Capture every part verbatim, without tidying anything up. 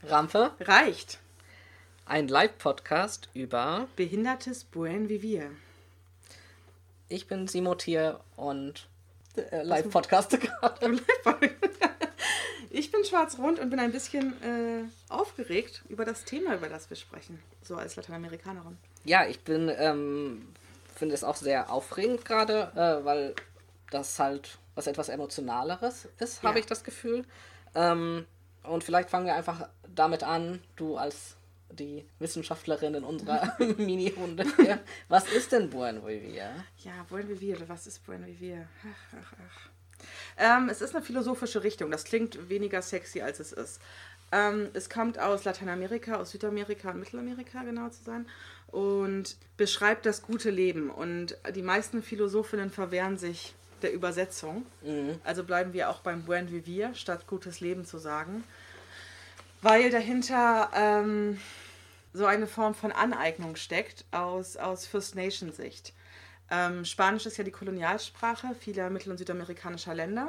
Rampe reicht. Ein Live-Podcast über behindertes Buen Vivir. Ich bin Simotier und äh, Live-Podcaster gerade. Ich bin schwarz-rot und bin ein bisschen äh, aufgeregt über das Thema, über das wir sprechen. So als Lateinamerikanerin. Ja, ich bin, ähm, finde es auch sehr aufregend gerade, äh, weil das halt was etwas Emotionaleres ist, Ja. habe ich das Gefühl. Ähm, und vielleicht fangen wir einfach damit an, du als die Wissenschaftlerin in unserer Mini-Runde hier. Was ist denn Buen Vivir? Ja, Buen Vivir, oder was ist Buen Vivir? Ach, ach, ach. Ähm, es ist eine philosophische Richtung. Das klingt weniger sexy, als es ist. Ähm, es kommt aus Lateinamerika, aus Südamerika und Mittelamerika, genau zu sein, und beschreibt das gute Leben. Und die meisten Philosophinnen verwehren sich der Übersetzung. Mhm. Also bleiben wir auch beim Buen Vivir, statt gutes Leben zu sagen. Weil dahinter ähm, so eine Form von Aneignung steckt aus, aus First Nation Sicht. Ähm, Spanisch ist ja die Kolonialsprache vieler mittel- und südamerikanischer Länder.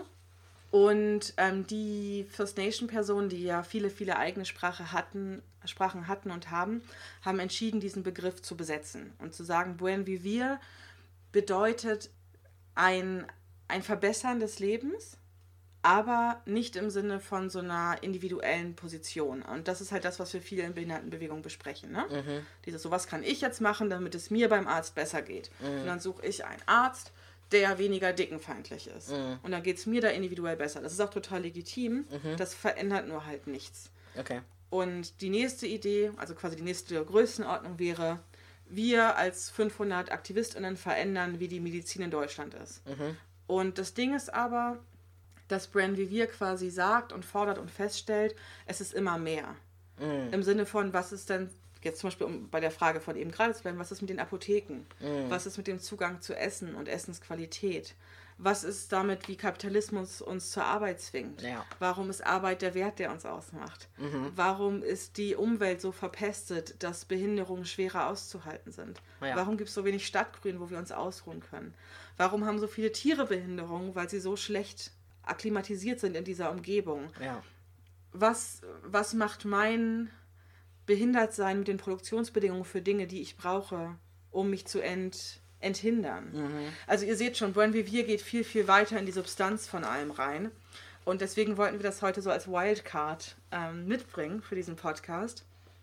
Und ähm, die First Nation Personen, die ja viele, viele eigene Sprache hatten, Sprachen hatten und haben, haben entschieden, diesen Begriff zu besetzen. Und zu sagen, Buen Vivir bedeutet ein, ein Verbessern des Lebens, aber nicht im Sinne von so einer individuellen Position. Und das ist halt das, was wir viel in Behindertenbewegungen besprechen. Ne? Mhm. Dieses, so was kann ich jetzt machen, damit es mir beim Arzt besser geht. Mhm. Und dann suche ich einen Arzt, der weniger dickenfeindlich ist. Mhm. Und dann geht es mir da individuell besser. Das ist auch total legitim. Mhm. Das verändert nur halt nichts. Okay. Und die nächste Idee, also quasi die nächste Größenordnung wäre, wir als fünfhundert AktivistInnen verändern, wie die Medizin in Deutschland ist. Mhm. Und das Ding ist aber, dass Buen Vivir quasi sagt und fordert und feststellt, es ist immer mehr. Mhm. Im Sinne von, was ist denn, jetzt zum Beispiel, um bei der Frage von eben gerade zu bleiben, was ist mit den Apotheken? Mhm. Was ist mit dem Zugang zu Essen und Essensqualität? Was ist damit, wie Kapitalismus uns zur Arbeit zwingt? Ja. Warum ist Arbeit der Wert, der uns ausmacht? Mhm. Warum ist die Umwelt so verpestet, dass Behinderungen schwerer auszuhalten sind? Ja. Warum gibt es so wenig Stadtgrün, wo wir uns ausruhen können? Warum haben so viele Tiere Behinderungen, weil sie so schlecht akklimatisiert sind in dieser Umgebung? Ja. Was, was macht mein Behindertsein mit den Produktionsbedingungen für Dinge, die ich brauche, um mich zu ent, enthindern? Mhm. Also ihr seht schon, Buen Vivir geht viel, viel weiter in die Substanz von allem rein. Und deswegen wollten wir das heute so als Wildcard ähm, mitbringen für diesen Podcast.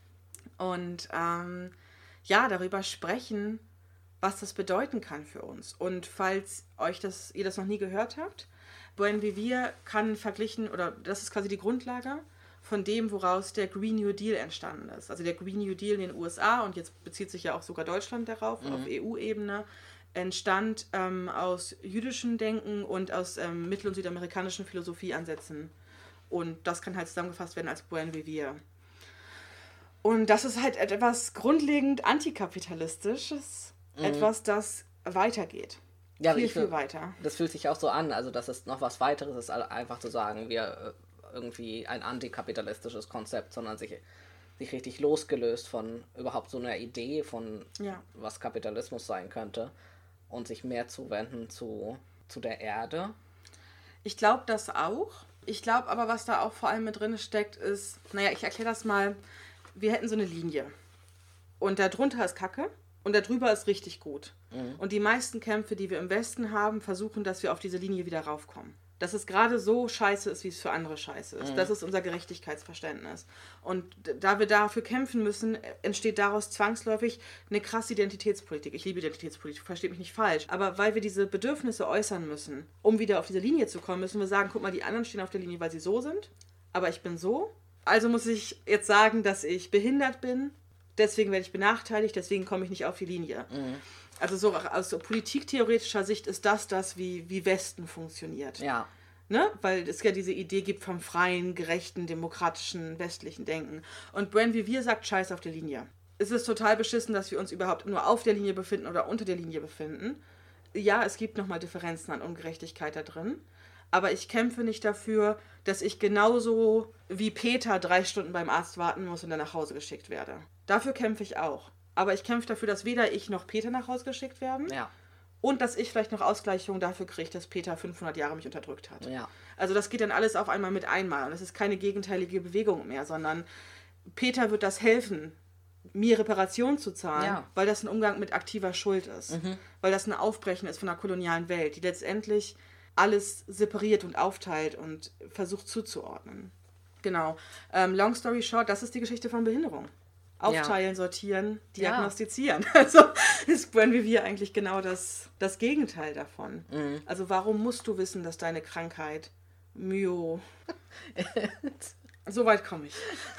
Und ähm, ja, darüber sprechen, was das bedeuten kann für uns. Und falls euch das, ihr das noch nie gehört habt, Buen Vivir kann verglichen, oder das ist quasi die Grundlage von dem, woraus der Green New Deal entstanden ist. Also der Green New Deal in den U S A, und jetzt bezieht sich ja auch sogar Deutschland darauf, mhm. auf E U-Ebene, entstand ähm, aus jüdischem Denken und aus ähm, mittel- und südamerikanischen Philosophieansätzen. Und das kann halt zusammengefasst werden als Buen Vivir. Und das ist halt etwas grundlegend antikapitalistisches, mhm. etwas, das weitergeht. Ja, viel, ich, viel weiter. Das fühlt sich auch so an, also dass es noch was weiteres ist, einfach zu sagen, wir äh, irgendwie ein antikapitalistisches Konzept, sondern sich, sich richtig losgelöst von überhaupt so einer Idee von, ja. was Kapitalismus sein könnte, und sich mehr zuwenden zu, zu der Erde. Ich glaube das auch. Ich glaube aber, was da auch vor allem mit drin steckt, ist, naja, ich erkläre das mal, wir hätten so eine Linie und da drunter ist Kacke. Und darüber ist richtig gut. Mhm. Und die meisten Kämpfe, die wir im Westen haben, versuchen, dass wir auf diese Linie wieder raufkommen. Dass es gerade so scheiße ist, wie es für andere scheiße ist. Mhm. Das ist unser Gerechtigkeitsverständnis. Und da wir dafür kämpfen müssen, entsteht daraus zwangsläufig eine krasse Identitätspolitik. Ich liebe Identitätspolitik, versteht mich nicht falsch. Aber weil wir diese Bedürfnisse äußern müssen, um wieder auf diese Linie zu kommen, müssen wir sagen, guck mal, die anderen stehen auf der Linie, weil sie so sind. Aber ich bin so. Also muss ich jetzt sagen, dass ich behindert bin. Deswegen werde ich benachteiligt, deswegen komme ich nicht auf die Linie. Mhm. Also so aus so politiktheoretischer Sicht ist das das, wie, wie Westen funktioniert. Ja. Ne? Weil es ja diese Idee gibt vom freien, gerechten, demokratischen, westlichen Denken. Und Buen Vivir sagt, scheiß auf der Linie. Es ist total beschissen, dass wir uns überhaupt nur auf der Linie befinden oder unter der Linie befinden. Ja, es gibt nochmal Differenzen an Ungerechtigkeit da drin. Aber ich kämpfe nicht dafür, dass ich genauso wie Peter drei Stunden beim Arzt warten muss und dann nach Hause geschickt werde. Dafür kämpfe ich auch. Aber ich kämpfe dafür, dass weder ich noch Peter nach Hause geschickt werden. Ja. Und dass ich vielleicht noch Ausgleichung dafür kriege, dass Peter fünfhundert Jahre mich unterdrückt hat. Ja. Also das geht dann alles auf einmal mit einmal. Und das ist keine gegenteilige Bewegung mehr, sondern Peter wird das helfen, mir Reparation zu zahlen, Ja. weil das ein Umgang mit aktiver Schuld ist. Mhm. Weil das ein Aufbrechen ist von der kolonialen Welt, die letztendlich alles separiert und aufteilt und versucht zuzuordnen. Genau. Ähm, long story short, das ist die Geschichte von Behinderung. Aufteilen, ja. sortieren, diagnostizieren. Ja. Also ist Buen Vivier eigentlich genau das, das Gegenteil davon. Mhm. Also warum musst du wissen, dass deine Krankheit Myo... So weit komme ich.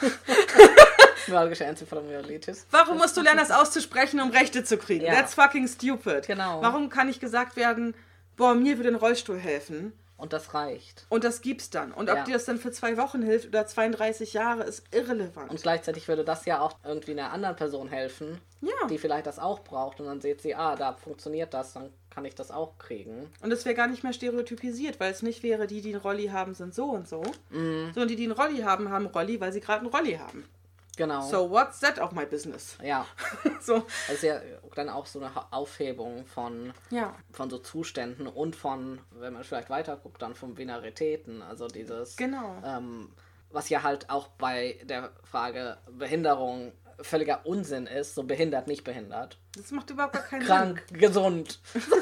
Myalgische Enzephalomyelitis. Warum musst du lernen, das auszusprechen, um Rechte zu kriegen? Ja. That's fucking stupid. Genau. Warum kann nicht gesagt werden, boah, mir würde ein Rollstuhl helfen? Und das reicht. Und das gibt's dann. Und ob ja. dir das dann für zwei Wochen hilft oder zweiunddreißig Jahre, ist irrelevant. Und gleichzeitig würde das ja auch irgendwie einer anderen Person helfen, ja. die vielleicht das auch braucht. Und dann sieht sie, ah, da funktioniert das, dann kann ich das auch kriegen. Und es wäre gar nicht mehr stereotypisiert, weil es nicht wäre, die, die einen Rolli haben, sind so und so. Mhm. Sondern die, die einen Rolli haben, haben einen Rolli, weil sie gerade einen Rolli haben. Genau. So what's that of my business? Ja. so. Das ist ja dann auch so eine Aufhebung von, ja. von so Zuständen und von, wenn man vielleicht weiter guckt, dann von Binaritäten. Also dieses, genau. ähm, was ja halt auch bei der Frage Behinderung völliger Unsinn ist, so behindert, nicht behindert. Das macht überhaupt gar keinen Krank, Sinn. Gesund.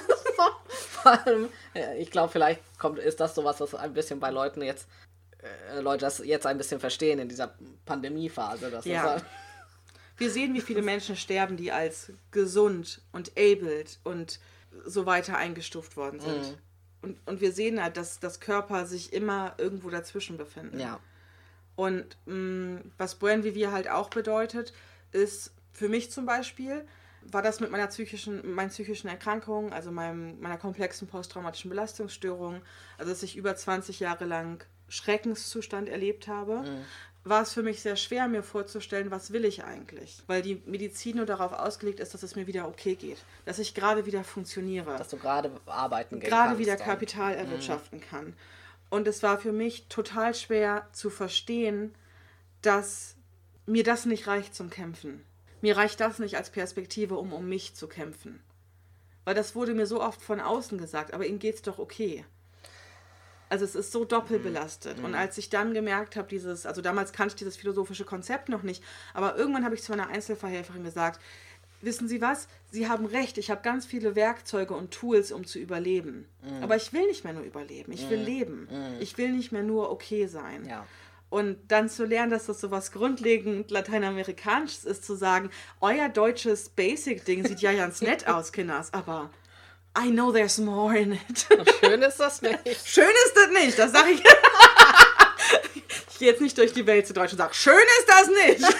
Vor allem, ich glaube, vielleicht kommt, ist das sowas, was ein bisschen bei Leuten jetzt Leute das jetzt ein bisschen verstehen in dieser Pandemiephase. Das ja. ist halt wir sehen, wie viele Menschen sterben, die als gesund und abled und so weiter eingestuft worden sind. Mhm. Und, und wir sehen halt, dass das Körper sich immer irgendwo dazwischen befinden. Ja. Und mh, was Buen Vivier halt auch bedeutet, ist für mich zum Beispiel, war das mit meiner psychischen, meinen psychischen Erkrankungen, also meinem, meiner komplexen posttraumatischen Belastungsstörung, also dass ich über zwanzig Jahre lang Schreckenszustand erlebt habe, mhm. war es für mich sehr schwer, mir vorzustellen, was will ich eigentlich? Weil die Medizin nur darauf ausgelegt ist, dass es mir wieder okay geht. Dass ich gerade wieder funktioniere. Dass du gerade arbeiten gehen Gerade kannst, wieder dann. Kapital erwirtschaften mhm. kann. Und es war für mich total schwer zu verstehen, dass mir das nicht reicht zum Kämpfen. Mir reicht das nicht als Perspektive, um um mich zu kämpfen. Weil das wurde mir so oft von außen gesagt, aber ihm geht's doch okay. Also es ist so doppelbelastet. Mhm. Und als ich dann gemerkt habe, dieses, also damals kannte ich dieses philosophische Konzept noch nicht, aber irgendwann habe ich zu einer Einzelverhelferin gesagt, wissen Sie was, Sie haben recht, ich habe ganz viele Werkzeuge und Tools, um zu überleben. Mhm. Aber ich will nicht mehr nur überleben, ich will mhm. leben. Mhm. Ich will nicht mehr nur okay sein. Ja. Und dann zu lernen, dass das so was grundlegend Lateinamerikanisches ist, zu sagen, euer deutsches Basic-Ding sieht ja ganz nett aus, Kinders, aber I know there's more in it. Schön ist das nicht. Schön ist das nicht, das sage ich. Ich gehe jetzt nicht durch die Welt zu Deutsch und sage, schön ist das nicht.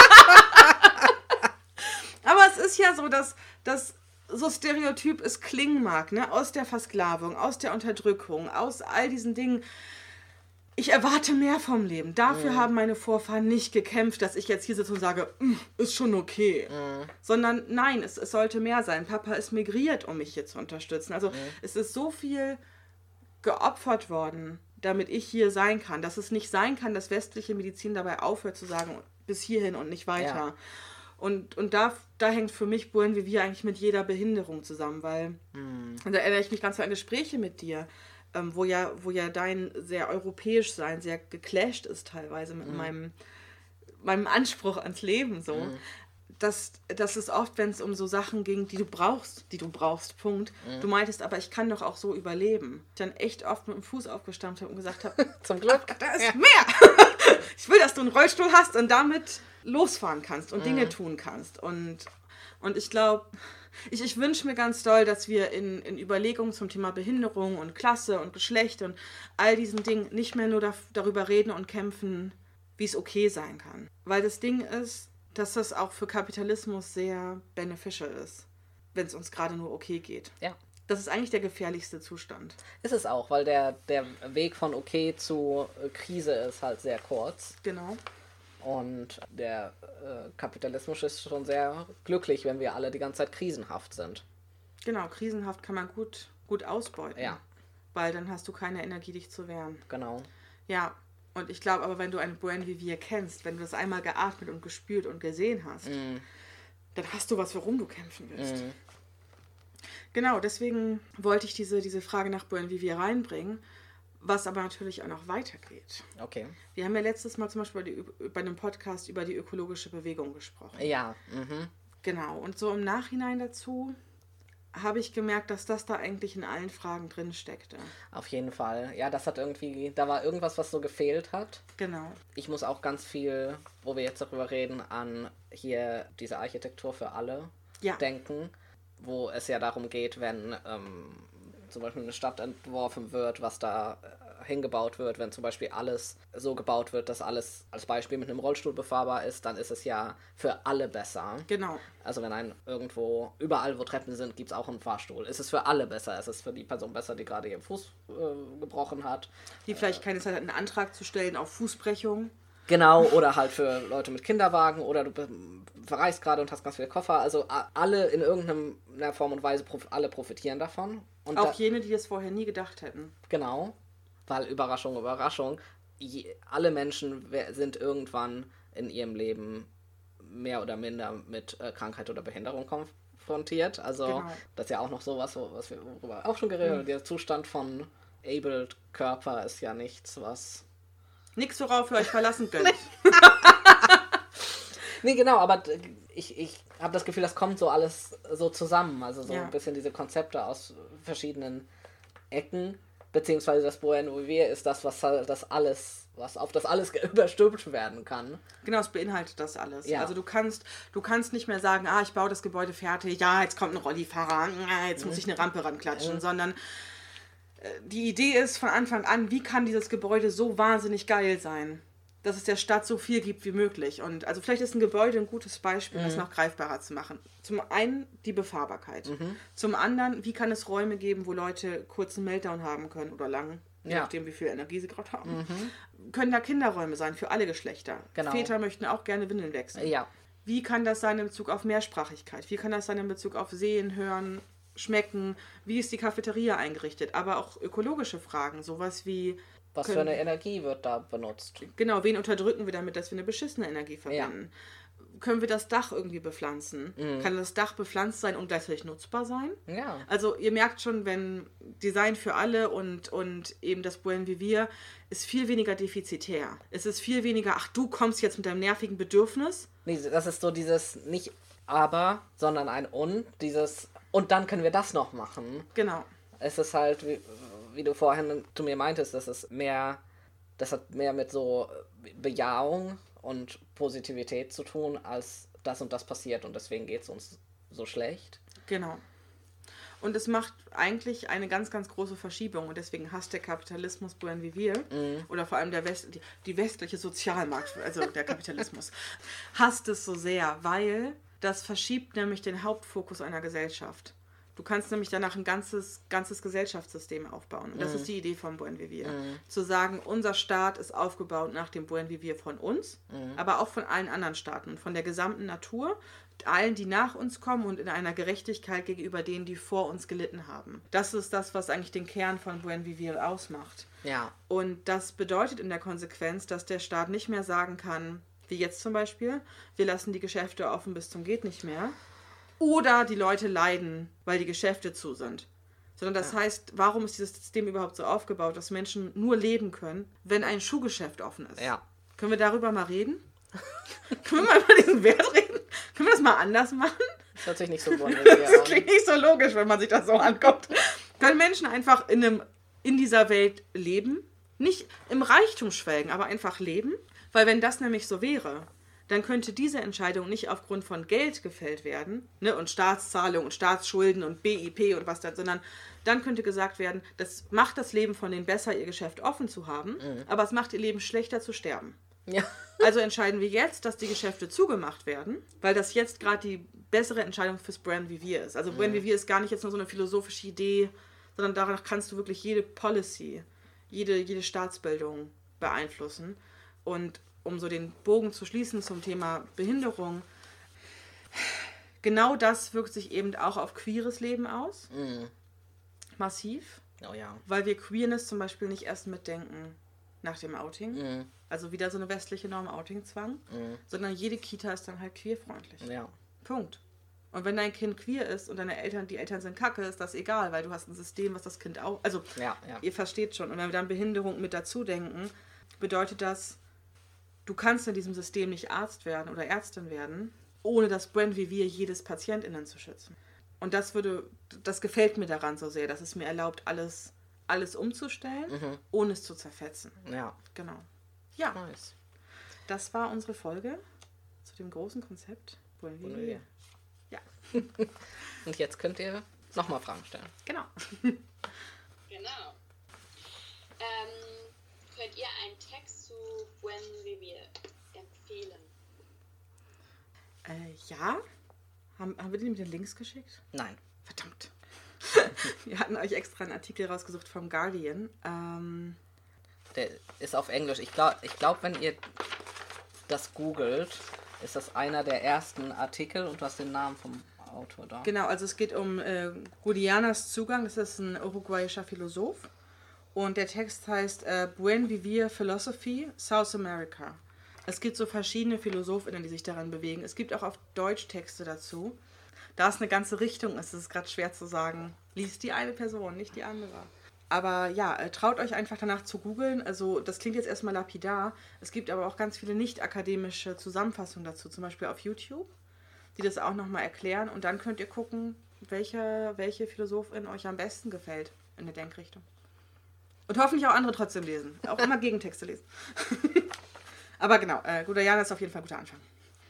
Aber es ist ja so, dass, dass so stereotyp es klingen mag, ne? Aus der Versklavung, aus der Unterdrückung, aus all diesen Dingen. Ich erwarte mehr vom Leben. Dafür mm. haben meine Vorfahren nicht gekämpft, dass ich jetzt hier sitze und sage, ist schon okay. Mm. Sondern nein, es, es sollte mehr sein. Papa ist migriert, um mich hier zu unterstützen. Also mm. es ist so viel geopfert worden, damit ich hier sein kann. Dass es nicht sein kann, dass westliche Medizin dabei aufhört zu sagen, bis hierhin und nicht weiter. Ja. Und, und da, da hängt für mich Buen Vivier eigentlich mit jeder Behinderung zusammen, weil mm. und da erinnere ich mich ganz an Gespräche mit dir, Ähm, wo ja, wo ja dein sehr europäisch sein sehr geclasht ist teilweise mit mm. meinem, meinem Anspruch ans Leben so. Mm. Dass, dass es oft, wenn es um so Sachen ging, die du brauchst, die du brauchst, Punkt. Mm. Du meintest, aber ich kann doch auch so überleben. Ich dann echt oft mit dem Fuß aufgestampft habe und gesagt habe, zum Glück, da ist ja. mehr. Ich will, dass du einen Rollstuhl hast und damit losfahren kannst und mm. Dinge tun kannst. Und, und ich glaube, Ich, ich wünsche mir ganz doll, dass wir in, in Überlegungen zum Thema Behinderung und Klasse und Geschlecht und all diesen Dingen nicht mehr nur da, darüber reden und kämpfen, wie es okay sein kann. Weil das Ding ist, dass das auch für Kapitalismus sehr beneficial ist, wenn es uns gerade nur okay geht. Ja. Das ist eigentlich der gefährlichste Zustand. Ist es auch, weil der, der Weg von okay zu Krise ist halt sehr kurz. Genau. Und der äh, Kapitalismus ist schon sehr glücklich, wenn wir alle die ganze Zeit krisenhaft sind. Genau, krisenhaft kann man gut, gut ausbeuten. Ja. Weil dann hast du keine Energie, dich zu wehren. Genau. Ja, und ich glaube aber, wenn du einen Buen Vivier kennst, wenn du das einmal geatmet und gespürt und gesehen hast, mm. dann hast du was, worum du kämpfen willst. Mm. Genau, deswegen wollte ich diese, diese Frage nach Buen Vivier reinbringen, Was aber natürlich auch noch weitergeht. Okay. Wir haben ja letztes Mal zum Beispiel bei, die, bei einem Podcast über die ökologische Bewegung gesprochen. Ja. Mhm. Genau. Und so im Nachhinein dazu habe ich gemerkt, dass das da eigentlich in allen Fragen drin steckte. Auf jeden Fall. Ja, das hat irgendwie, da war irgendwas, was so gefehlt hat. Genau. Ich muss auch ganz viel, wo wir jetzt darüber reden, an hier diese Architektur für alle ja. denken, wo es ja darum geht, wenn ähm, zum Beispiel eine Stadt entworfen wird, was da äh, hingebaut wird, wenn zum Beispiel alles so gebaut wird, dass alles als Beispiel mit einem Rollstuhl befahrbar ist, dann ist es ja für alle besser. Genau. Also wenn ein irgendwo, überall wo Treppen sind, gibt es auch einen Fahrstuhl. Ist es für alle besser? Ist es für die Person besser, die gerade ihren Fuß äh, gebrochen hat? Die vielleicht äh, keine Zeit hat, einen Antrag zu stellen auf Fußbrechung. Genau, oder halt für Leute mit Kinderwagen, oder du verreist gerade und hast ganz viele Koffer. Also alle in irgendeiner Form und Weise, alle profitieren davon. Und auch da, jene, die das vorher nie gedacht hätten. Genau, weil Überraschung, Überraschung, je, alle Menschen sind irgendwann in ihrem Leben mehr oder minder mit äh, Krankheit oder Behinderung konfrontiert. Also genau. Das ist ja auch noch sowas, was wir worüber auch schon geredet haben. Mhm. Der Zustand von abled Körper ist ja nichts, was... Nichts, worauf ihr euch verlassen könnt. Nee, genau, aber ich, ich habe das Gefühl, das kommt so alles so zusammen. Also so ja. ein bisschen diese Konzepte aus verschiedenen Ecken, beziehungsweise das Buen Vivir ist das, was das alles, was auf das alles überstülpt werden kann. Genau, es beinhaltet das alles. Ja. Also du kannst, du kannst nicht mehr sagen, ah, ich baue das Gebäude fertig, ja, jetzt kommt ein Rollifahrer, jetzt muss ich eine Rampe ranklatschen, mhm. sondern die Idee ist von Anfang an, wie kann dieses Gebäude so wahnsinnig geil sein, dass es der Stadt so viel gibt wie möglich. Und also vielleicht ist ein Gebäude ein gutes Beispiel, mhm. das noch greifbarer zu machen. Zum einen die Befahrbarkeit. Mhm. Zum anderen, wie kann es Räume geben, wo Leute kurzen Meltdown haben können oder lang, je ja. nachdem, wie viel Energie sie gerade haben. Mhm. Können da Kinderräume sein für alle Geschlechter. Genau. Väter möchten auch gerne Windeln wechseln. Ja. Wie kann das sein in Bezug auf Mehrsprachigkeit? Wie kann das sein in Bezug auf Sehen, Hören, Schmecken, wie ist die Cafeteria eingerichtet, aber auch ökologische Fragen, sowas wie... Was können, für eine Energie wird da benutzt? Genau, wen unterdrücken wir damit, dass wir eine beschissene Energie verwenden? Ja. Können wir das Dach irgendwie bepflanzen? Mhm. Kann das Dach bepflanzt sein und gleichzeitig nutzbar sein? Ja. Also ihr merkt schon, wenn Design für alle und, und eben das Buen Vivir ist viel weniger defizitär. Es ist viel weniger, ach du kommst jetzt mit deinem nervigen Bedürfnis. Nee, das ist so dieses nicht aber, sondern ein und, dieses... Und dann können wir das noch machen. Genau. Es ist halt, wie, wie du vorhin zu mir meintest, das ist mehr, das hat mehr mit so Bejahung und Positivität zu tun, als das und das passiert und deswegen geht es uns so schlecht. Genau. Und es macht eigentlich eine ganz, ganz große Verschiebung und deswegen hasst der Kapitalismus Buen Vivir mm. oder vor allem der West, die, die westliche Sozialmarkt, also der Kapitalismus, hasst es so sehr, weil... Das verschiebt nämlich den Hauptfokus einer Gesellschaft. Du kannst nämlich danach ein ganzes, ganzes Gesellschaftssystem aufbauen. Und das mm. ist die Idee vom Buen Vivir. Mm. Zu sagen, unser Staat ist aufgebaut nach dem Buen Vivir von uns, mm. aber auch von allen anderen Staaten und von der gesamten Natur, allen, die nach uns kommen und in einer Gerechtigkeit gegenüber denen, die vor uns gelitten haben. Das ist das, was eigentlich den Kern von Buen Vivir ausmacht. Ja. Und das bedeutet in der Konsequenz, dass der Staat nicht mehr sagen kann, wie jetzt zum Beispiel, wir lassen die Geschäfte offen bis zum geht nicht mehr. Oder die Leute leiden, weil die Geschäfte zu sind. Sondern das ja. heißt, warum ist dieses System überhaupt so aufgebaut, dass Menschen nur leben können, wenn ein Schuhgeschäft offen ist? Ja. Können wir darüber mal reden? Können wir mal über diesen Wert reden? Können wir das mal anders machen? Das hört sich nicht so wunderlich an. Das klingt nicht so logisch, wenn man sich das so anguckt. Können Menschen einfach in, einem, in dieser Welt leben? Nicht im Reichtum schwelgen, aber einfach leben? Weil wenn das nämlich so wäre, dann könnte diese Entscheidung nicht aufgrund von Geld gefällt werden, ne, und Staatszahlung und Staatsschulden und B I P und was da, sondern dann könnte gesagt werden, das macht das Leben von denen besser, ihr Geschäft offen zu haben, mhm. aber es macht ihr Leben schlechter zu sterben. Ja. Also entscheiden wir jetzt, dass die Geschäfte zugemacht werden, weil das jetzt gerade die bessere Entscheidung fürs Buen Vivir ist. Also mhm. Buen Vivir ist gar nicht jetzt nur so eine philosophische Idee, sondern danach kannst du wirklich jede Policy, jede, jede Staatsbildung beeinflussen. Und um so den Bogen zu schließen zum Thema Behinderung, genau das wirkt sich eben auch auf queeres Leben aus. Mm. Massiv. Oh ja. Weil wir Queerness zum Beispiel nicht erst mitdenken nach dem Outing. Mm. Also wieder so eine westliche Norm Outing-Zwang. Mm. Sondern jede Kita ist dann halt queerfreundlich. Ja. Punkt. Und wenn dein Kind queer ist und deine Eltern, die Eltern sind kacke, ist das egal, weil du hast ein System, was das Kind auch... Also, ja, ja. Ihr versteht schon. Und wenn wir dann Behinderung mit dazu denken, bedeutet das, du kannst in diesem System nicht Arzt werden oder Ärztin werden, ohne das Brand wie wir jedes PatientInnen zu schützen. Und das würde, das gefällt mir daran so sehr, dass es mir erlaubt, alles, alles umzustellen, mhm. ohne es zu zerfetzen. Ja. Genau. Ja. Nice. Das war unsere Folge zu dem großen Konzept Brand wie wir. Ja. Und jetzt könnt ihr nochmal Fragen stellen. Genau. Genau. Ähm, könnt ihr einen Text zu Buen Vivir empfehlen? Äh, ja. Haben, haben wir den mit den Links geschickt? Nein. Verdammt. Wir hatten euch extra einen Artikel rausgesucht vom Guardian. Ähm, Der ist auf Englisch. Ich glaube, ich glaub, wenn ihr das googelt, ist das einer der ersten Artikel und du hast den Namen vom Autor da. Genau, also es geht um äh, Gudianas Zugang. Das ist ein uruguayischer Philosoph. Und der Text heißt äh, Buen Vivir Philosophy, South America. Es gibt so verschiedene PhilosophInnen, die sich daran bewegen. Es gibt auch auf Deutsch Texte dazu. Da es eine ganze Richtung ist, ist es gerade schwer zu sagen, liest die eine Person, nicht die andere. Aber ja, äh, traut euch einfach danach zu googeln. Also das klingt jetzt erstmal lapidar. Es gibt aber auch ganz viele nicht-akademische Zusammenfassungen dazu, zum Beispiel auf YouTube, die das auch nochmal erklären. Und dann könnt ihr gucken, welche, welche Philosophin euch am besten gefällt in der Denkrichtung. Und hoffentlich auch andere trotzdem lesen. Auch immer Gegentexte lesen. Aber genau, äh, Gudayana ist auf jeden Fall ein guter Anfang.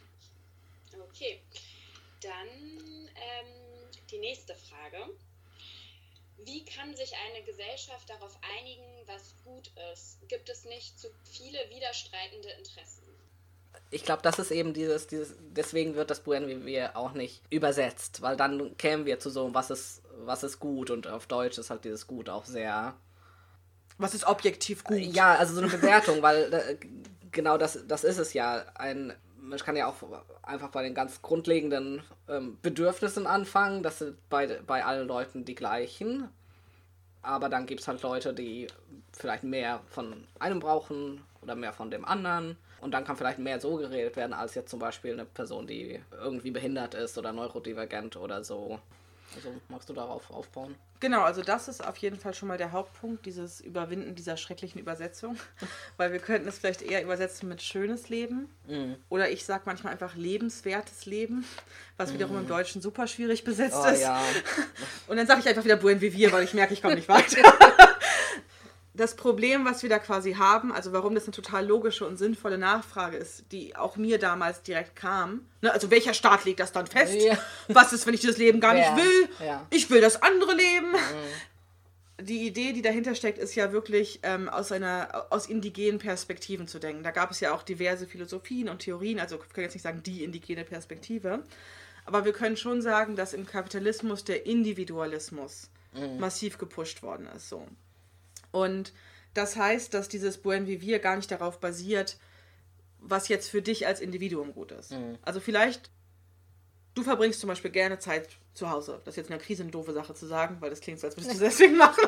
Okay, dann ähm, die nächste Frage. Wie kann sich eine Gesellschaft darauf einigen, was gut ist? Gibt es nicht zu viele widerstreitende Interessen? Ich glaube, das ist eben dieses, dieses, deswegen wird das Buen Vivir auch nicht übersetzt, weil dann kämen wir zu so, was ist, was ist gut, und auf Deutsch ist halt dieses Gut auch sehr... Was ist objektiv gut? Ja, also so eine Bewertung, weil äh, genau das, das ist es ja. Ein, man kann ja auch einfach bei den ganz grundlegenden ähm, Bedürfnissen anfangen. Das sind bei, bei allen Leuten die gleichen. Aber dann gibt es halt Leute, die vielleicht mehr von einem brauchen oder mehr von dem anderen. Und dann kann vielleicht mehr so geredet werden, als jetzt zum Beispiel eine Person, die irgendwie behindert ist oder neurodivergent oder so. Also magst du darauf aufbauen? Genau, also das ist auf jeden Fall schon mal der Hauptpunkt, dieses Überwinden dieser schrecklichen Übersetzung. Weil wir könnten es vielleicht eher übersetzen mit schönes Leben. Mm. Oder ich sage manchmal einfach lebenswertes Leben, was mm. wiederum im Deutschen super schwierig besetzt oh, ist. Ja. Und dann sage ich einfach wieder Buen Vivir, weil ich merke, ich komme nicht weiter. Das Problem, was wir da quasi haben, also warum das eine total logische und sinnvolle Nachfrage ist, die auch mir damals direkt kam. Ne, also welcher Staat legt das dann fest? Ja. Was ist, wenn ich dieses Leben gar ja. nicht will? Ja. Ich will das andere Leben. Mhm. Die Idee, die dahinter steckt, ist ja wirklich ähm, aus einer aus indigenen Perspektiven zu denken. Da gab es ja auch diverse Philosophien und Theorien, also ich kann jetzt nicht sagen die indigene Perspektive, aber wir können schon sagen, dass im Kapitalismus der Individualismus mhm. massiv gepusht worden ist. So. Und das heißt, dass dieses Buen Vivir gar nicht darauf basiert, was jetzt für dich als Individuum gut ist. Mhm. Also vielleicht, du verbringst zum Beispiel gerne Zeit zu Hause. Das ist jetzt in der Krise eine doofe Sache zu sagen, weil das klingt so, als würdest du deswegen machen.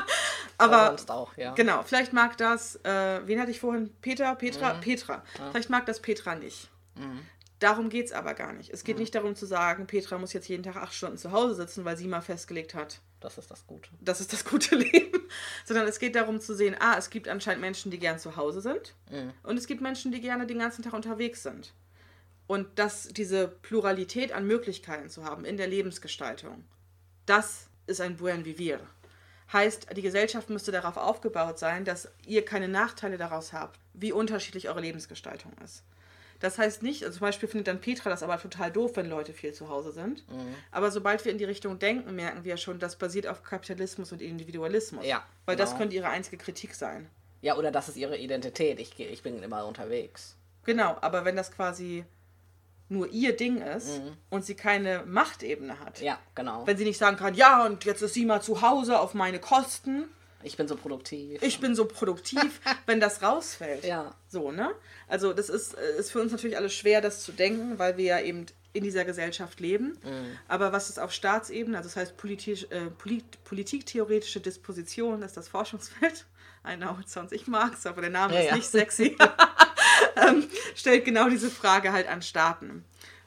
Aber, Aber sonst auch, ja. Genau, vielleicht mag das, äh, wen hatte ich vorhin? Peter? Petra? Mhm. Petra. Ja. Vielleicht mag das Petra nicht. Mhm. Darum geht es aber gar nicht. Es geht mhm. nicht darum zu sagen, Petra muss jetzt jeden Tag acht Stunden zu Hause sitzen, weil sie mal festgelegt hat. Das ist das Gute. Das ist das gute Leben. Sondern es geht darum zu sehen, ah, es gibt anscheinend Menschen, die gern zu Hause sind. Mhm. Und es gibt Menschen, die gerne den ganzen Tag unterwegs sind. Und das, diese Pluralität an Möglichkeiten zu haben in der Lebensgestaltung, das ist ein Buen Vivir. Heißt, die Gesellschaft müsste darauf aufgebaut sein, dass ihr keine Nachteile daraus habt, wie unterschiedlich eure Lebensgestaltung ist. Das heißt nicht, also zum Beispiel findet dann Petra das aber total doof, wenn Leute viel zu Hause sind. Mhm. Aber sobald wir in die Richtung denken, merken wir schon, das basiert auf Kapitalismus und Individualismus. Ja, weil genau. Das könnte ihre einzige Kritik sein. Ja, oder das ist ihre Identität. Ich, ich bin immer unterwegs. Genau, aber wenn das quasi nur ihr Ding ist mhm. und sie keine Machtebene hat. Ja, genau. Wenn sie nicht sagen kann, ja, und jetzt ist sie mal zu Hause auf meine Kosten. Ich bin so produktiv. Ich bin so produktiv, wenn das rausfällt. Ja. So, ne? Also das ist, ist für uns natürlich alles schwer, das zu denken, weil wir ja eben in dieser Gesellschaft leben. Mhm. Aber was ist auf Staatsebene, also das heißt politisch, äh, Polit- politiktheoretische Disposition, das ist das Forschungsfeld. I know, it sounds, ich mag's, aber der Name ja, ist ja. nicht sexy. ähm, stellt genau diese Frage halt an Staaten.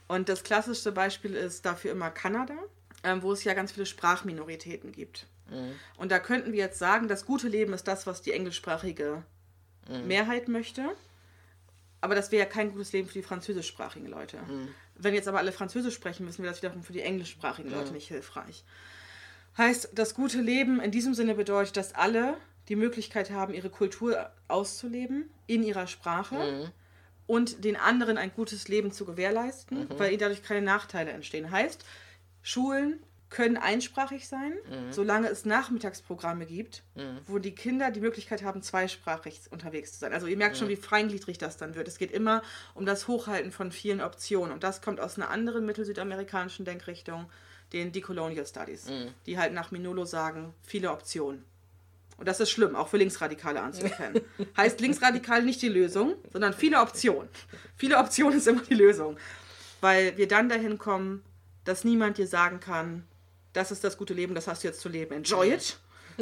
Und das klassischste Beispiel ist dafür immer Kanada, ähm, wo es ja ganz viele Sprachminoritäten gibt. Mhm. Und da könnten wir jetzt sagen, das gute Leben ist das, was die englischsprachige mhm. Mehrheit möchte. Aber das wäre ja kein gutes Leben für die französischsprachigen Leute. Mhm. Wenn jetzt aber alle Französisch sprechen, müssen wir das wiederum für die englischsprachigen Leute mhm. nicht hilfreich. Heißt, das gute Leben in diesem Sinne bedeutet, dass alle die Möglichkeit haben, ihre Kultur auszuleben in ihrer Sprache mhm. und den anderen ein gutes Leben zu gewährleisten, mhm. weil ihnen dadurch keine Nachteile entstehen. Heißt, Schulen können einsprachig sein, mhm. solange es Nachmittagsprogramme gibt, mhm. wo die Kinder die Möglichkeit haben, zweisprachig unterwegs zu sein. Also ihr merkt mhm. schon, wie feingliedrig das dann wird. Es geht immer um das Hochhalten von vielen Optionen. Und das kommt aus einer anderen mittelsüdamerikanischen Denkrichtung, den Decolonial Studies, mhm. die halt nach Minolo sagen, viele Optionen. Und das ist schlimm, auch für Linksradikale anzuerkennen. Heißt linksradikal nicht die Lösung, sondern viele Optionen. Viele Optionen ist immer die Lösung. Weil wir dann dahin kommen, dass niemand dir sagen kann, das ist das gute Leben, das hast du jetzt zu leben. Enjoy it.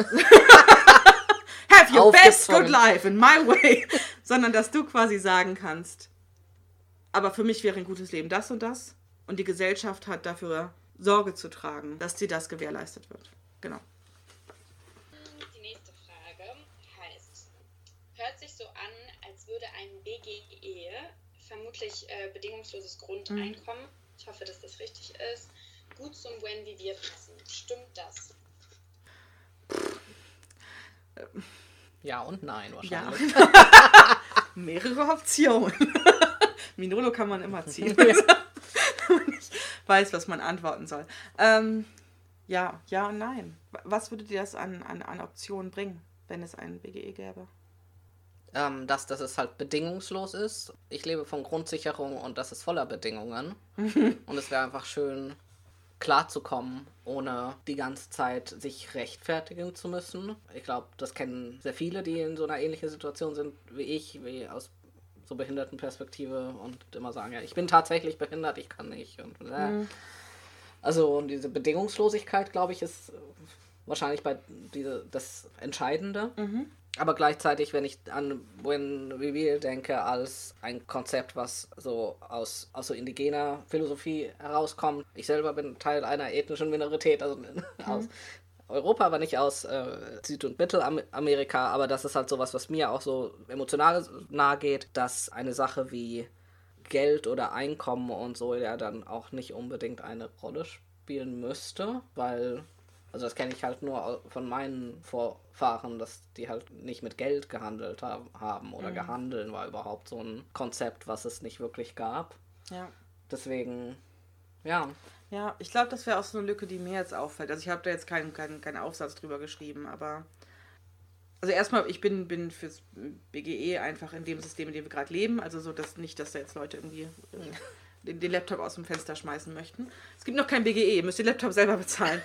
Have your best good life in my way. Sondern dass du quasi sagen kannst, aber für mich wäre ein gutes Leben das und das. Und die Gesellschaft hat dafür Sorge zu tragen, dass dir das gewährleistet wird. Genau. Die nächste Frage heißt, hört sich so an, als würde ein B G E, vermutlich äh, bedingungsloses Grundeinkommen, mhm. ich hoffe, dass das richtig ist, gut zum Buen Vivir passen. Stimmt das? Ja und nein wahrscheinlich. Ja. Mehrere Optionen. Minolo kann man immer ziehen. Ja. Ich weiß, was man antworten soll. Ähm, ja, ja und nein. Was würde dir das an, an, an Optionen bringen, wenn es einen B G E gäbe? Ähm, dass, dass es halt bedingungslos ist. Ich lebe von Grundsicherung und das ist voller Bedingungen. Und es wäre einfach schön, klarzukommen, ohne die ganze Zeit sich rechtfertigen zu müssen. Ich glaube, das kennen sehr viele, die in so einer ähnlichen Situation sind wie ich, wie aus so Behindertenperspektive und immer sagen, ja, ich bin tatsächlich behindert, ich kann nicht. Und, äh. mhm. Also und diese Bedingungslosigkeit, glaube ich, ist wahrscheinlich bei diese, das Entscheidende. Mhm. Aber gleichzeitig, wenn ich an Buen Vivir denke, als ein Konzept, was so aus, aus so indigener Philosophie herauskommt. Ich selber bin Teil einer ethnischen Minorität, also mhm. aus Europa, aber nicht aus äh, Süd- und Mittelamerika. Aber das ist halt sowas, was mir auch so emotional nahe geht, dass eine Sache wie Geld oder Einkommen und so ja dann auch nicht unbedingt eine Rolle spielen müsste, weil... Also das kenne ich halt nur von meinen Vorfahren, dass die halt nicht mit Geld gehandelt haben oder mhm. gehandeln war überhaupt so ein Konzept, was es nicht wirklich gab. Ja. Deswegen, ja. Ja, ich glaube, das wäre auch so eine Lücke, die mir jetzt auffällt. Also ich habe da jetzt keinen keinen keinen Aufsatz drüber geschrieben, aber also erstmal, ich bin, bin fürs B G E einfach in dem System, in dem wir gerade leben. Also so, dass nicht, dass da jetzt Leute irgendwie... Den, den Laptop aus dem Fenster schmeißen möchten. Es gibt noch kein B G E, ihr müsst den Laptop selber bezahlen.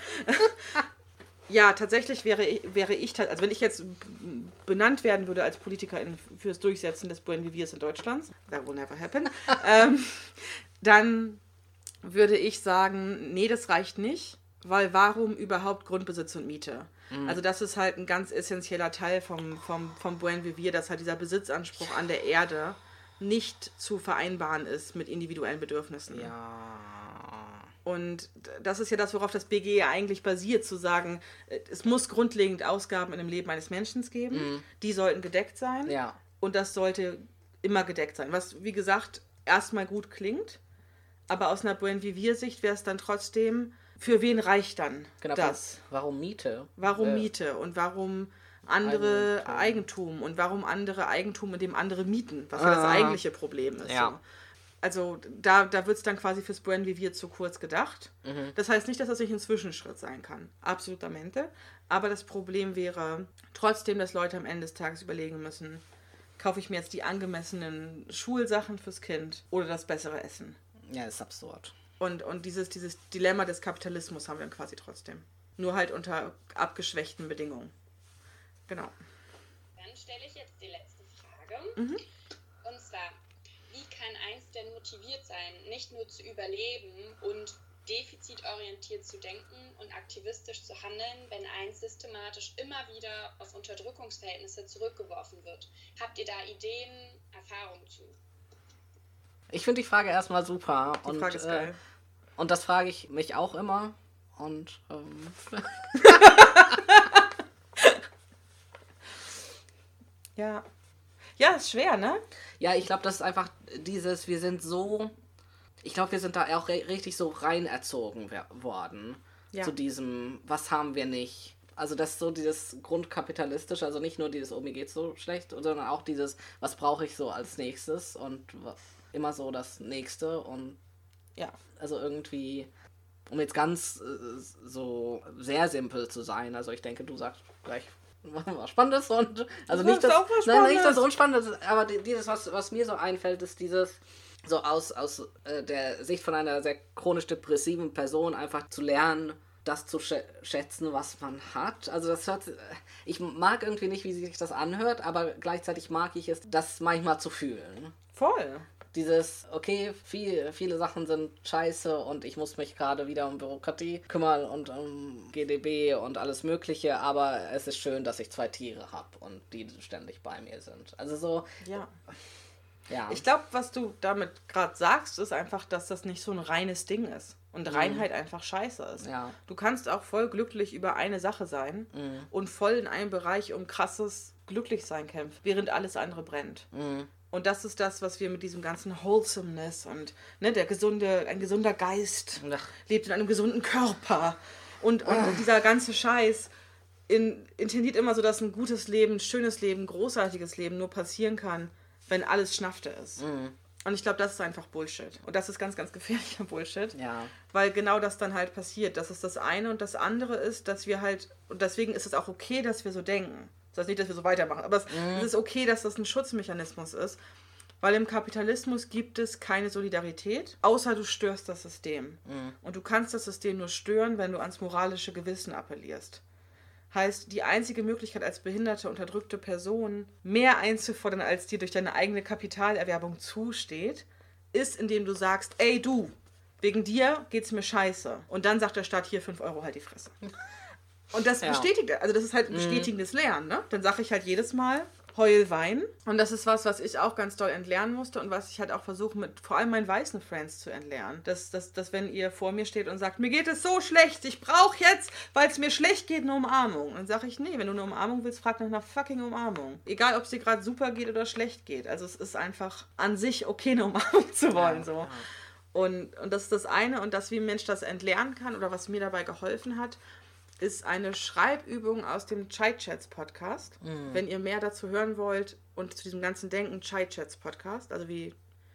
Ja, tatsächlich wäre, wäre ich, also wenn ich jetzt benannt werden würde als Politikerin fürs Durchsetzen des Buen Vivirs in Deutschland, that will never happen, ähm, dann würde ich sagen, nee, das reicht nicht, weil warum überhaupt Grundbesitz und Miete? Mhm. Also das ist halt ein ganz essentieller Teil vom, vom, vom Buen Vivir, dass halt dieser Besitzanspruch an der Erde nicht zu vereinbaren ist mit individuellen Bedürfnissen. Ja. Und das ist ja das, worauf das B G E eigentlich basiert, zu sagen, es muss grundlegend Ausgaben in dem Leben eines Menschen geben, mhm. die sollten gedeckt sein ja. und das sollte immer gedeckt sein. Was, wie gesagt, erstmal gut klingt, aber aus einer Buen Vivir-Sicht wäre es dann trotzdem, für wen reicht dann genau, das? Warum Miete? Warum äh. Miete und warum... andere Eigentum. Eigentum und warum andere Eigentum, in dem andere mieten, was ja das eigentliche Problem ist. Ja. So. Also da, da wird es dann quasi fürs Buen Vivir zu kurz gedacht. Mhm. Das heißt nicht, dass das nicht ein Zwischenschritt sein kann. Absolutamente. Aber das Problem wäre trotzdem, dass Leute am Ende des Tages überlegen müssen, kaufe ich mir jetzt die angemessenen Schulsachen fürs Kind oder das bessere Essen? Ja, ist absurd. Und, und dieses, dieses Dilemma des Kapitalismus haben wir dann quasi trotzdem. Nur halt unter abgeschwächten Bedingungen. Genau. Dann stelle ich jetzt die letzte Frage. Mhm. Und zwar, wie kann eins denn motiviert sein, nicht nur zu überleben und defizitorientiert zu denken und aktivistisch zu handeln, wenn eins systematisch immer wieder auf Unterdrückungsverhältnisse zurückgeworfen wird? Habt ihr da Ideen, Erfahrungen zu? Ich finde die Frage erstmal super. Die und, Frage ist äh, geil. Und das frage ich mich auch immer. Und ähm, ja. Ja, ist schwer, ne? ja, ich glaube, das ist einfach dieses, wir sind so, ich glaube, wir sind da auch re- richtig so rein erzogen wer- worden. Ja. Zu diesem, was haben wir nicht? Also das ist so dieses Grundkapitalistische, also nicht nur dieses, oh, mir geht's so schlecht, sondern auch dieses, was brauche ich so als nächstes und wa- immer so das Nächste und Ja. also irgendwie, um jetzt ganz äh, so sehr simpel zu sein, also ich denke, du sagst gleich was Spannendes und also Du nicht das, sagst auch was nein, nicht das Spannendes. Unspannende, aber die- dieses, was, was mir so einfällt, ist dieses so aus, aus äh, der Sicht von einer sehr chronisch depressiven Person einfach zu lernen, das zu schä- schätzen, was man hat. Also das hört, ich mag irgendwie nicht, wie sich das anhört, aber gleichzeitig mag ich es, das manchmal zu fühlen. Voll. Dieses, okay, viel, viele Sachen sind scheiße und ich muss mich gerade wieder um Bürokratie kümmern und um G D B und alles Mögliche, aber es ist schön, dass ich zwei Tiere habe und die ständig bei mir sind. Also so, Ja. ja. Ich glaube, was du damit gerade sagst, ist einfach, dass das nicht so ein reines Ding ist. Und Reinheit einfach scheiße ist. Ja. Du kannst auch voll glücklich über eine Sache sein und voll in einem Bereich um krasses Glücklichsein kämpfen, während alles andere brennt. Und das ist das, was wir mit diesem ganzen Wholesomeness und ne, der gesunde, ein gesunder Geist Ach. lebt in einem gesunden Körper. Und, und dieser ganze Scheiß in, intendiert immer so, dass ein gutes Leben, ein schönes Leben, ein großartiges Leben nur passieren kann, wenn alles Schnafte ist. Und ich glaube, das ist einfach Bullshit. Und das ist ganz, ganz gefährlicher Bullshit. Ja. Weil genau das dann halt passiert. Das ist das eine. Und das andere ist, dass wir halt, und deswegen ist es auch okay, dass wir so denken. Das heißt nicht, dass wir so weitermachen, aber es, Mhm. es ist okay, dass das ein Schutzmechanismus ist. Weil im Kapitalismus gibt es keine Solidarität, außer du störst das System. Mhm. Und du kannst das System nur stören, wenn du ans moralische Gewissen appellierst. Heißt, die einzige Möglichkeit als behinderte, unterdrückte Person mehr einzufordern, als dir durch deine eigene Kapitalerwerbung zusteht, ist, indem du sagst, ey du, wegen dir geht's mir scheiße. Und dann sagt der Staat, hier fünf Euro, halt die Fresse. Und das Ja. bestätigt, also das ist halt ein bestätigendes Lernen, ne? Dann sage ich halt jedes Mal, heul, wein. Und das ist was, was ich auch ganz doll entlernen musste und was ich halt auch versuche, mit vor allem meinen weißen Friends zu entlernen. Dass, dass, dass wenn ihr vor mir steht und sagt, mir geht es so schlecht, ich brauche jetzt, weil es mir schlecht geht, eine Umarmung. Dann sage ich, nee, wenn du eine Umarmung willst, frag nach einer fucking Umarmung. Egal, ob es dir gerade super geht oder schlecht geht. Also es ist einfach an sich okay, eine Umarmung zu wollen. Ja, so. ja. Und, und das ist das eine. Und das, wie ein Mensch das entlernen kann oder was mir dabei geholfen hat, ist eine Schreibübung aus dem Chai Chats Podcast. Mhm. Wenn ihr mehr dazu hören wollt und zu diesem ganzen Denken, Chai Chats Podcast, also wie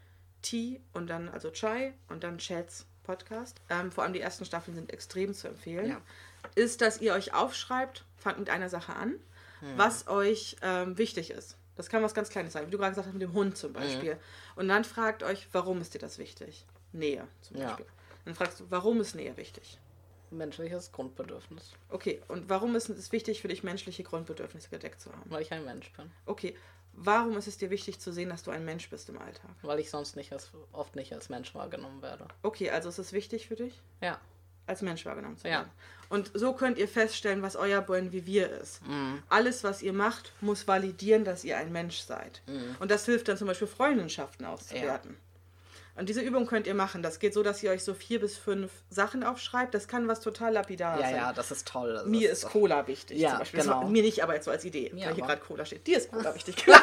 Tea und dann, also Chai und dann Chats Podcast. Ähm, vor allem die ersten Staffeln sind extrem zu empfehlen. Ja. Ist, dass ihr euch aufschreibt, fangt mit einer Sache an, was euch ähm, wichtig ist. Das kann was ganz Kleines sein, wie du gerade gesagt hast, mit dem Hund zum Beispiel. Und dann fragt euch, warum ist dir das wichtig? Nähe zum Ja. Beispiel. Dann fragst du, warum ist Nähe wichtig? Menschliches Grundbedürfnis, Okay, und warum ist es wichtig für dich, menschliche Grundbedürfnisse gedeckt zu haben? weil ich ein Mensch bin. Okay, warum ist es dir wichtig zu sehen, dass du ein Mensch bist im Alltag? Weil ich sonst nicht als, oft nicht als Mensch wahrgenommen werde. Okay, also ist es wichtig für dich, Ja. als Mensch wahrgenommen zu Ja. werden. Und so könnt ihr feststellen, was euer Buen Vivir ist. Alles, was ihr macht, muss validieren, dass ihr ein Mensch seid. Und das hilft dann zum Beispiel, Freundschaften auszuwerten. Und diese Übung könnt ihr machen. Das geht so, dass ihr euch so vier bis fünf Sachen aufschreibt. Das kann was total lapidar Ja, sein. ja, das ist toll. Das Mir ist Cola wichtig. Ja, zum Beispiel. Das genau. war mir nicht, aber jetzt so als Idee. Mir weil hier aber. gerade Cola steht. Dir ist Cola wichtig. Genau.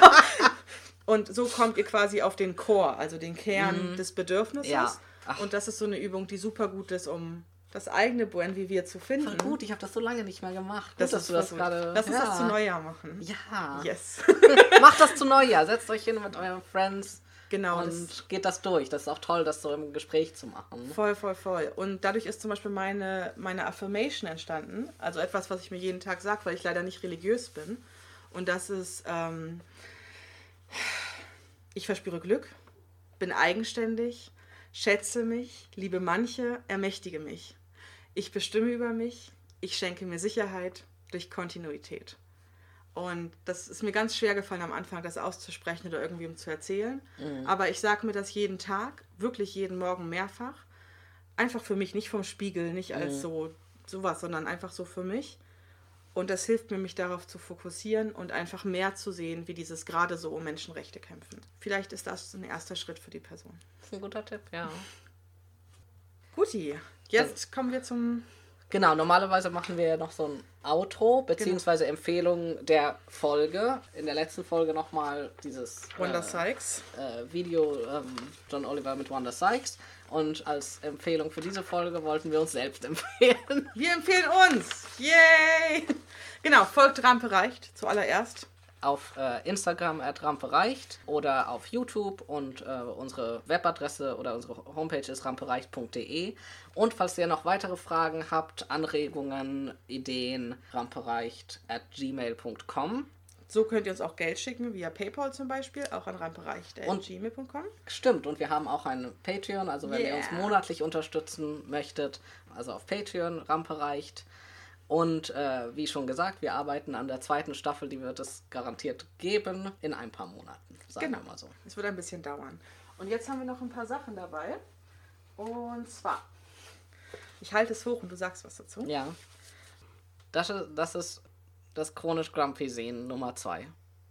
Und so kommt ihr quasi auf den Core, also den Kern des Bedürfnisses. Ja. Ach. Und das ist so eine Übung, die super gut ist, um das eigene Buen Vivir zu finden. Voll gut, ich habe das so lange nicht mehr gemacht. Das gut, ist dass du das voll gerade. gut. Lass uns ja. das zu Neujahr machen. Ja. Yes. Macht das zu Neujahr. Setzt euch hin mit euren Friends Genau. und Das geht das durch. Das ist auch toll, das so im Gespräch zu machen. voll, voll, voll. Und dadurch ist zum Beispiel meine, meine Affirmation entstanden. Also etwas, was ich mir jeden Tag sage, weil ich leider nicht religiös bin. Und das ist, ähm, ich verspüre Glück, bin eigenständig, schätze mich, liebe manche, ermächtige mich. Ich bestimme über mich, ich schenke mir Sicherheit durch Kontinuität. Und das ist mir ganz schwer gefallen am Anfang, das auszusprechen oder irgendwem zu erzählen. Aber ich sage mir das jeden Tag, wirklich jeden Morgen mehrfach. Einfach für mich, nicht vom Spiegel, nicht als so sowas, sondern einfach so für mich. Und das hilft mir, mich darauf zu fokussieren und einfach mehr zu sehen, wie dieses gerade so um Menschenrechte kämpfen. Vielleicht ist das ein erster Schritt für die Person. Das ist ein guter Tipp, ja. Guti, jetzt kommen wir zum... Genau, normalerweise machen wir ja noch so ein Outro, beziehungsweise genau. Empfehlung der Folge. In der letzten Folge nochmal dieses Wanda äh, Sykes. Äh, Video ähm, John Oliver mit Wanda Sykes. Und als Empfehlung für diese Folge wollten wir uns selbst empfehlen. Wir empfehlen uns! Yay! Genau, folgt Rampe Reicht zuallererst. Auf äh, Instagram at Rampe Reicht oder auf YouTube und äh, unsere Webadresse oder unsere Homepage ist rampereicht punkt de. Und falls ihr noch weitere Fragen habt, Anregungen, Ideen, rampereicht at gmail punkt com. So könnt ihr uns auch Geld schicken, via PayPal zum Beispiel, auch an rampereicht at gmail punkt com. Stimmt, und wir haben auch ein Patreon, also wenn yeah. ihr uns monatlich unterstützen möchtet, also auf Patreon, Rampereicht. Und äh, wie schon gesagt, wir arbeiten an der zweiten Staffel, die wird es garantiert geben, in ein paar Monaten, sagen genau. wir mal so. Es wird ein bisschen dauern. Und jetzt haben wir noch ein paar Sachen dabei. Und zwar, ich halte es hoch und du sagst was dazu. Ja, das ist das, ist das chronisch Grumpy Sehen Nummer zwei.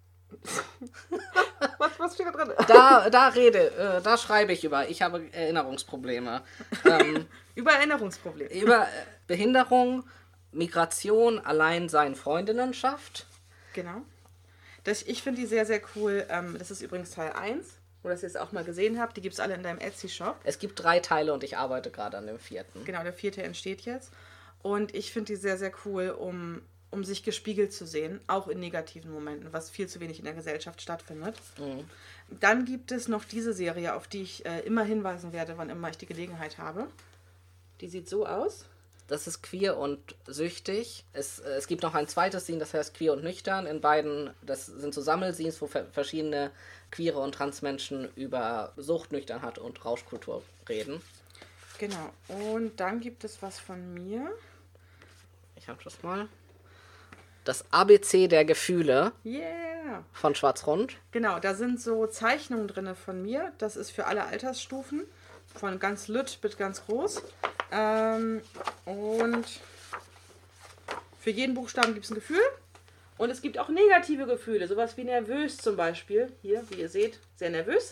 was, was steht da drin? Da, da rede, äh, da schreibe ich über. Ich habe Erinnerungsprobleme. ähm, über Erinnerungsprobleme. Über äh, Behinderung, Migration, Alleinsein, Freundinnenschaft. Genau. Das, ich finde die sehr, sehr cool. Ähm, das ist übrigens Teil eins, wo das ihr es auch mal gesehen habt. Die gibt es alle in deinem Etsy-Shop. Es gibt drei Teile und ich arbeite gerade an dem vierten. Genau, der vierte entsteht jetzt. Und ich finde die sehr, sehr cool, um, um sich gespiegelt zu sehen, auch in negativen Momenten, was viel zu wenig in der Gesellschaft stattfindet. Mhm. Dann gibt es noch diese Serie, auf die ich äh, immer hinweisen werde, wann immer ich die Gelegenheit habe. Die sieht so aus. Das ist Queer und Süchtig. Es, es gibt noch ein zweites Scene, das heißt Queer und Nüchtern. In beiden, das sind so Sammelscenes, wo verschiedene queere und Transmenschen über Sucht, Nüchternheit und Rauschkultur reden. Genau. Und dann gibt es was von mir. Ich hab das mal. Das A B C der Gefühle. Yeah! Von Schwarz-Rund. Genau, da sind so Zeichnungen drin von mir. Das ist für alle Altersstufen. Von ganz lütt bis ganz groß. Ähm, und für jeden Buchstaben gibt es ein Gefühl. Und es gibt auch negative Gefühle. Sowas wie nervös zum Beispiel. Hier, wie ihr seht, sehr nervös.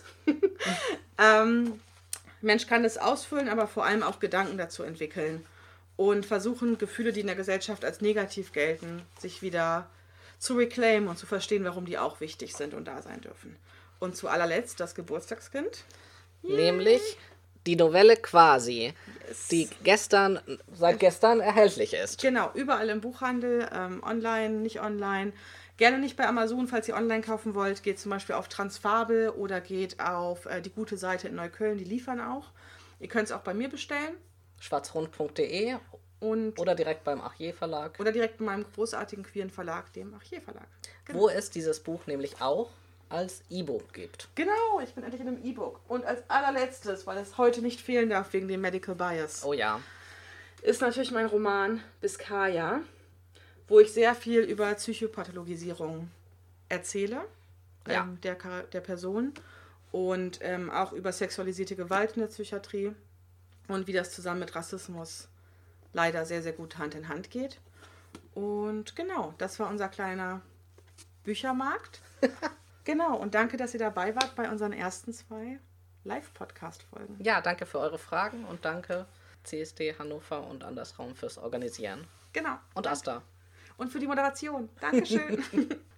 ähm, Mensch kann es ausfüllen, aber vor allem auch Gedanken dazu entwickeln. Und versuchen, Gefühle, die in der Gesellschaft als negativ gelten, sich wieder zu reclaimen und zu verstehen, warum die auch wichtig sind und da sein dürfen. Und zu allerletzt das Geburtstagskind. Nämlich die Novelle Quasi, yes. die gestern, seit gestern erhältlich ist. Genau, überall im Buchhandel, ähm, online, nicht online. Gerne nicht bei Amazon, falls ihr online kaufen wollt. Geht zum Beispiel auf Transfabel oder geht auf äh, die gute Seite in Neukölln, die liefern auch. Ihr könnt es auch bei mir bestellen. schwarzrund punkt de und oder direkt beim Achier Verlag. Oder direkt bei meinem großartigen queeren Verlag, dem Achier Verlag. Genau. Wo es dieses Buch nämlich auch als E-Book gibt. Genau, ich bin endlich in einem E-Book. Und als allerletztes, weil es heute nicht fehlen darf wegen dem Medical Bias, oh ja, ist natürlich mein Roman Biskaya, wo ich sehr viel über Psychopathologisierung erzähle, ja. ähm, der, der Person und ähm, auch über sexualisierte Gewalt in der Psychiatrie und wie das zusammen mit Rassismus leider sehr, sehr gut Hand in Hand geht. Und genau, das war unser kleiner Büchermarkt. Genau, und danke, dass ihr dabei wart bei unseren ersten zwei Live-Podcast-Folgen. Ja, danke für eure Fragen und danke C S D Hannover und Andersraum fürs Organisieren. Genau. Und Asta. Und für die Moderation. Dankeschön.